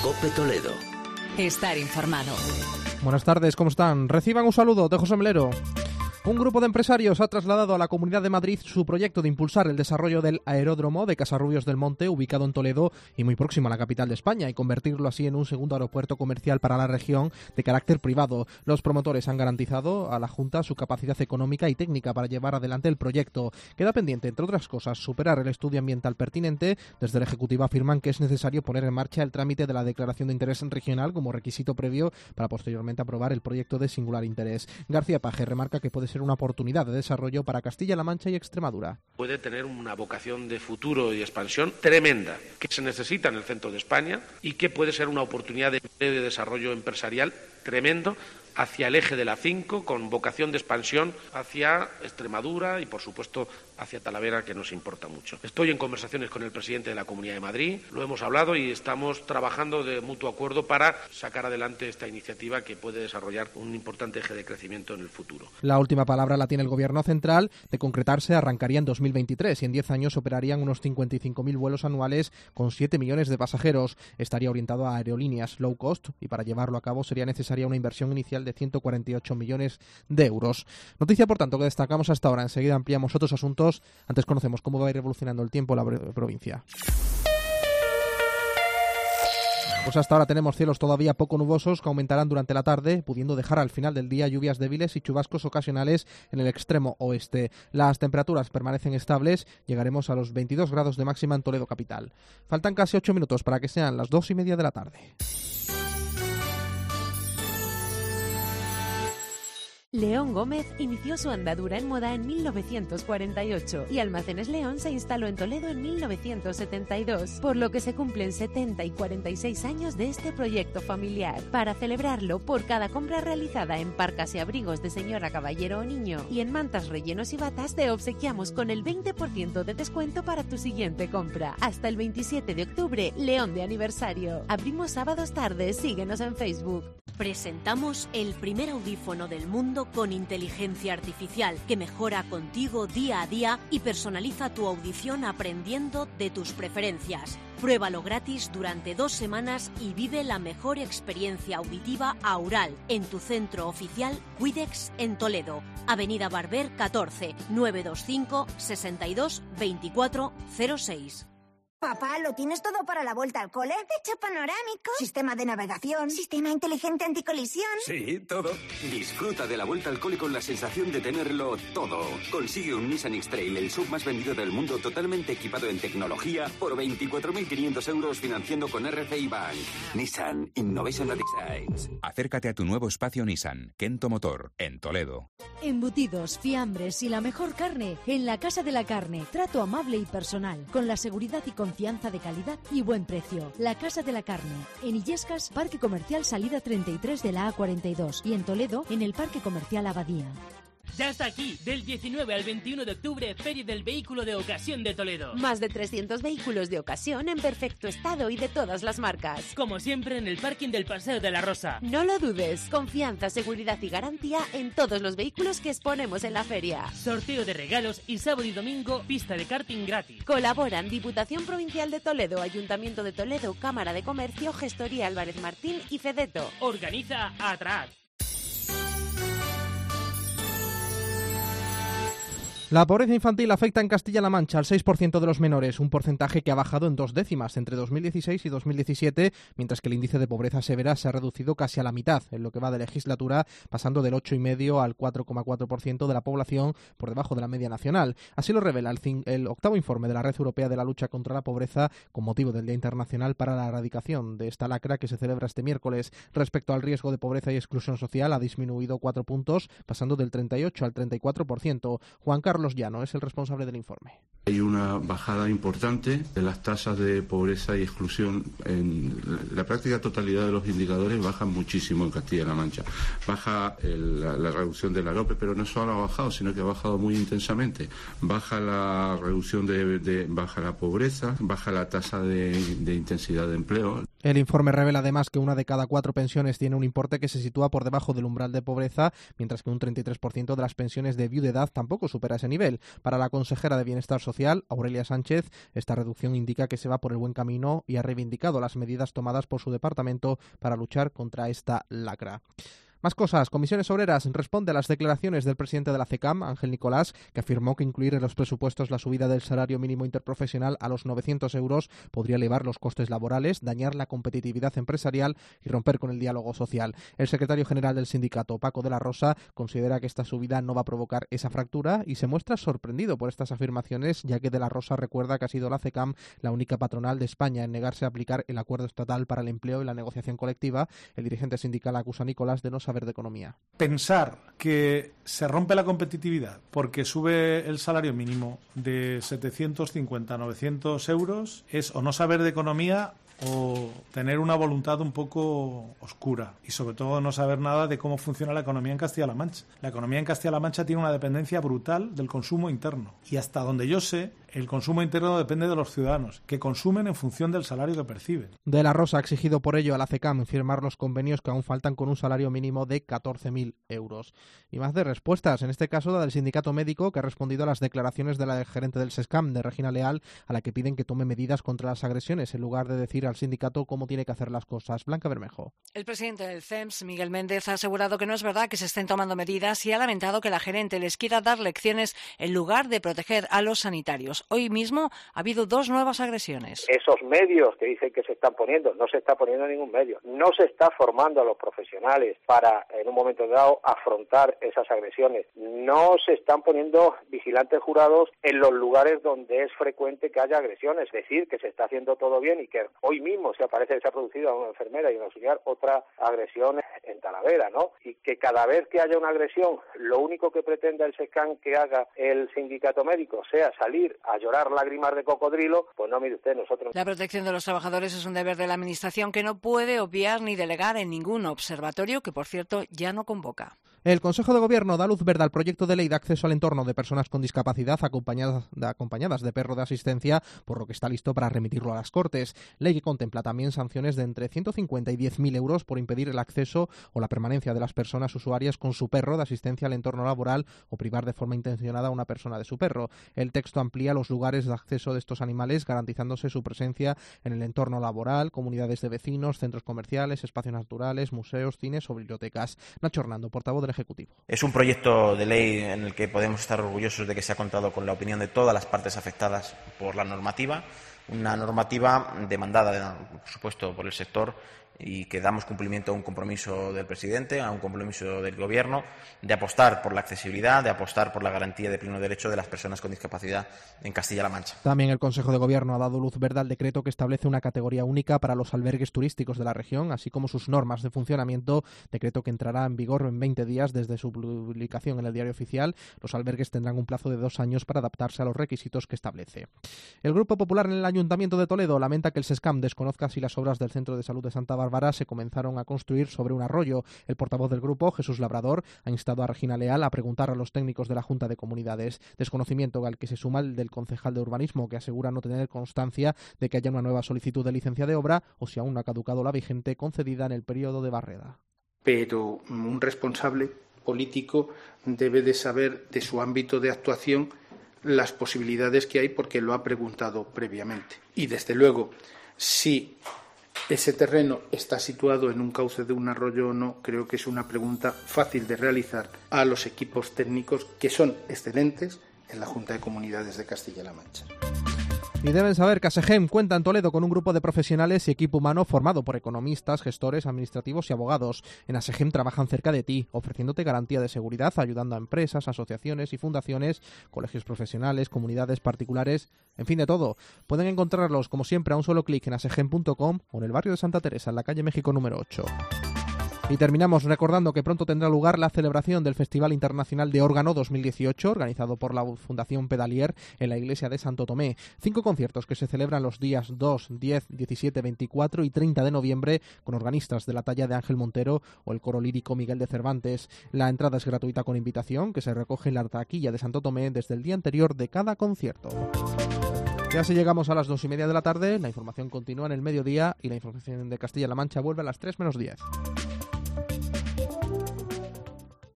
COPE Toledo. Estar informado. Buenas tardes, ¿cómo están? Reciban un saludo de José Melero. Un grupo de empresarios ha trasladado a la Comunidad de Madrid su proyecto de impulsar el desarrollo del aeródromo de Casarrubios del Monte, ubicado en Toledo y muy próximo a la capital de España, y convertirlo así en un segundo aeropuerto comercial para la región de carácter privado. Los promotores han garantizado a la Junta su capacidad económica y técnica para llevar adelante el proyecto. Queda pendiente, entre otras cosas, superar el estudio ambiental pertinente. Desde el Ejecutivo afirman que es necesario poner en marcha el trámite de la declaración de interés regional como requisito previo para posteriormente aprobar el proyecto de singular interés. García Paje remarca que puede ser una oportunidad de desarrollo para Castilla-La Mancha y Extremadura. Puede tener una vocación de futuro y expansión tremenda, que se necesita en el centro de España y que puede ser una oportunidad de desarrollo empresarial tremendo hacia el eje de la 5, con vocación de expansión hacia Extremadura y, por supuesto, hacia Talavera, que nos importa mucho. Estoy en conversaciones con el presidente de la Comunidad de Madrid, lo hemos hablado y estamos trabajando de mutuo acuerdo para sacar adelante esta iniciativa que puede desarrollar un importante eje de crecimiento en el futuro. La última palabra la tiene el Gobierno central. De concretarse, arrancaría en 2023 y en 10 años operarían unos 55.000 vuelos anuales con 7 millones de pasajeros. Estaría orientado a aerolíneas low cost y para llevarlo a cabo sería necesaria una inversión inicial de 148 millones de euros. Noticia, por tanto, que destacamos hasta ahora. Enseguida ampliamos otros asuntos. Antes conocemos cómo va a ir evolucionando el tiempo en la provincia. Pues hasta ahora tenemos cielos todavía poco nubosos que aumentarán durante la tarde, pudiendo dejar al final del día lluvias débiles y chubascos ocasionales en el extremo oeste. Las temperaturas permanecen estables, llegaremos a los 22 grados de máxima en Toledo capital. Faltan casi 8 minutos para que sean las 2:30 de la tarde. León Gómez inició su andadura en moda en 1948 y Almacenes León se instaló en Toledo en 1972, por lo que se cumplen 70 y 46 años de este proyecto familiar. Para celebrarlo, por cada compra realizada en parcas y abrigos de señora, caballero o niño y en mantas, rellenos y batas, te obsequiamos con el 20% de descuento para tu siguiente compra. Hasta el 27 de octubre, León de aniversario. Abrimos sábados tardes, síguenos en Facebook. Presentamos el primer audífono del mundo con inteligencia artificial que mejora contigo día a día y personaliza tu audición aprendiendo de tus preferencias. Pruébalo gratis durante 2 semanas y vive la mejor experiencia auditiva aural en tu centro oficial Quidex en Toledo. Avenida Barber 14, 925 62 24 06. Papá, ¿lo tienes todo para la vuelta al cole? Techo panorámico, sistema de navegación, sistema inteligente anticolisión. Sí, todo. Disfruta de la vuelta al cole con la sensación de tenerlo todo. Consigue un Nissan X-Trail, el sub más vendido del mundo, totalmente equipado en tecnología, por 24.500 euros financiando con RCI Bank. Nissan Innovation that Excites. Acércate a tu nuevo espacio Nissan, Kento Motor, en Toledo. Embutidos, fiambres y la mejor carne en la Casa de la Carne. Trato amable y personal, con la seguridad y confianza de calidad y buen precio. La Casa de la Carne. En Illescas, Parque Comercial Salida 33 de la A42 y en Toledo, en el Parque Comercial Abadía. Ya está aquí, del 19 al 21 de octubre, Feria del Vehículo de Ocasión de Toledo. Más de 300 vehículos de ocasión en perfecto estado y de todas las marcas. Como siempre, en el parking del Paseo de la Rosa. No lo dudes, confianza, seguridad y garantía en todos los vehículos que exponemos en la feria. Sorteo de regalos y sábado y domingo, pista de karting gratis. Colaboran Diputación Provincial de Toledo, Ayuntamiento de Toledo, Cámara de Comercio, Gestoría Álvarez Martín y Fedeto. Organiza Atraad. La pobreza infantil afecta en Castilla-La Mancha al 6% de los menores, un porcentaje que ha bajado en 2 décimas entre 2016 y 2017, mientras que el índice de pobreza severa se ha reducido casi a la mitad en lo que va de legislatura, pasando del 8,5% al 4,4% de la población, por debajo de la media nacional. Así lo revela el octavo informe de la Red Europea de la Lucha contra la Pobreza, con motivo del Día Internacional para la Erradicación de esta lacra que se celebra este miércoles. Respecto al riesgo de pobreza y exclusión social, ha disminuido 4 puntos, pasando del 38 al 34%. Juan Carlos Llano es el responsable del informe. Hay una bajada importante de las tasas de pobreza y exclusión. En la práctica totalidad de los indicadores bajan muchísimo en Castilla-La Mancha. Baja la reducción de la AROPE, pero no solo ha bajado, sino que ha bajado muy intensamente. Baja la reducción baja la pobreza, baja la tasa de intensidad de empleo. El informe revela además que 1 de cada 4 pensiones tiene un importe que se sitúa por debajo del umbral de pobreza, mientras que un 33% de las pensiones de viudedad tampoco supera ese nivel. Para la consejera de Bienestar Social, Aurelia Sánchez, esta reducción indica que se va por el buen camino y ha reivindicado las medidas tomadas por su departamento para luchar contra esta lacra. Más cosas. Comisiones Obreras responde a las declaraciones del presidente de la CECAM, Ángel Nicolás, que afirmó que incluir en los presupuestos la subida del salario mínimo interprofesional a los 900 euros podría elevar los costes laborales, dañar la competitividad empresarial y romper con el diálogo social. El secretario general del sindicato, Paco de la Rosa, considera que esta subida no va a provocar esa fractura y se muestra sorprendido por estas afirmaciones, ya que de la Rosa recuerda que ha sido la CECAM la única patronal de España en negarse a aplicar el acuerdo estatal para el empleo y la negociación colectiva. El dirigente sindical acusa a Nicolás de no saber de economía. Pensar que se rompe la competitividad porque sube el salario mínimo de 750 a 900 euros es o no saber de economía o tener una voluntad un poco oscura y sobre todo no saber nada de cómo funciona la economía en Castilla-La Mancha. La economía en Castilla-La Mancha tiene una dependencia brutal del consumo interno y hasta donde yo sé, el consumo interno depende de los ciudadanos, que consumen en función del salario que perciben. De la Rosa ha exigido por ello a la CECAM firmar los convenios que aún faltan con un salario mínimo de 14.000 euros. Y más de respuestas, en este caso la del sindicato médico, que ha respondido a las declaraciones de la gerente del SESCAM, de Regina Leal, a la que piden que tome medidas contra las agresiones, en lugar de decir al sindicato cómo tiene que hacer las cosas. Blanca Bermejo. El presidente del CEMS, Miguel Méndez, ha asegurado que no es verdad que se estén tomando medidas y ha lamentado que la gerente les quiera dar lecciones en lugar de proteger a los sanitarios. Hoy mismo ha habido 2 nuevas agresiones. Esos medios que dicen que se están poniendo, no se está poniendo ningún medio. No se está formando a los profesionales para, en un momento dado, afrontar esas agresiones. No se están poniendo vigilantes jurados en los lugares donde es frecuente que haya agresiones. Es decir, que se está haciendo todo bien y que hoy mismo se aparece que se ha producido a una enfermera y un auxiliar otra agresión en Talavera, ¿no? Y que cada vez que haya una agresión, lo único que pretenda el SESCAM que haga el sindicato médico sea salir a llorar lágrimas de cocodrilo, pues no, mire usted, nosotros... La protección de los trabajadores es un deber de la Administración que no puede obviar ni delegar en ningún observatorio, que por cierto ya no convoca. El Consejo de Gobierno da luz verde al proyecto de ley de acceso al entorno de personas con discapacidad acompañadas de perro de asistencia, por lo que está listo para remitirlo a las Cortes. Ley que contempla también sanciones de entre 150 y 10.000 euros por impedir el acceso o la permanencia de las personas usuarias con su perro de asistencia al entorno laboral o privar de forma intencionada a una persona de su perro. El texto amplía los lugares de acceso de estos animales, garantizándose su presencia en el entorno laboral, comunidades de vecinos, centros comerciales, espacios naturales, museos, cines o bibliotecas. Nacho Hernando, portavoz del Ejecutivo. Es un proyecto de ley en el que podemos estar orgullosos de que se ha contado con la opinión de todas las partes afectadas por la normativa, una normativa demandada, por supuesto, por el sector y que damos cumplimiento a un compromiso del presidente, a un compromiso del Gobierno de apostar por la accesibilidad, de apostar por la garantía de pleno derecho de las personas con discapacidad en Castilla-La Mancha. También el Consejo de Gobierno ha dado luz verde al decreto que establece una categoría única para los albergues turísticos de la región, así como sus normas de funcionamiento, decreto que entrará en vigor en 20 días desde su publicación en el Diario Oficial. Los albergues tendrán un plazo de 2 años para adaptarse a los requisitos que establece. El Grupo Popular en el Ayuntamiento de Toledo lamenta que el SESCAM desconozca si las obras del Centro de Salud de Santa Bárbara se comenzaron a construir sobre un arroyo. El portavoz del grupo, Jesús Labrador, ha instado a Regina Leal a preguntar a los técnicos de la Junta de Comunidades. Desconocimiento al que se suma el del concejal de Urbanismo, que asegura no tener constancia de que haya una nueva solicitud de licencia de obra o si aún no ha caducado la vigente concedida en el periodo de barreda. Pero un responsable político debe de saber de su ámbito de actuación las posibilidades que hay porque lo ha preguntado previamente. Y desde luego, si ese terreno está situado en un cauce de un arroyo o no, creo que es una pregunta fácil de realizar a los equipos técnicos que son excelentes en la Junta de Comunidades de Castilla-La Mancha. Y deben saber que ASEGEM cuenta en Toledo con un grupo de profesionales y equipo humano formado por economistas, gestores, administrativos y abogados. En ASEGEM trabajan cerca de ti, ofreciéndote garantía de seguridad, ayudando a empresas, asociaciones y fundaciones, colegios profesionales, comunidades particulares, en fin, de todo. Pueden encontrarlos, como siempre, a un solo clic en asegem.com o en el barrio de Santa Teresa, en la calle México número 8. Y terminamos recordando que pronto tendrá lugar la celebración del Festival Internacional de Órgano 2018, organizado por la Fundación Pedalier en la iglesia de Santo Tomé. 5 conciertos que se celebran los días 2, 10, 17, 24 y 30 de noviembre con organistas de la talla de Ángel Montero o el coro lírico Miguel de Cervantes. La entrada es gratuita con invitación, que se recoge en la taquilla de Santo Tomé desde el día anterior de cada concierto. Y así llegamos a las 2:30 de la tarde. La información continúa en el mediodía y la información de Castilla-La Mancha vuelve a las 3 menos 10.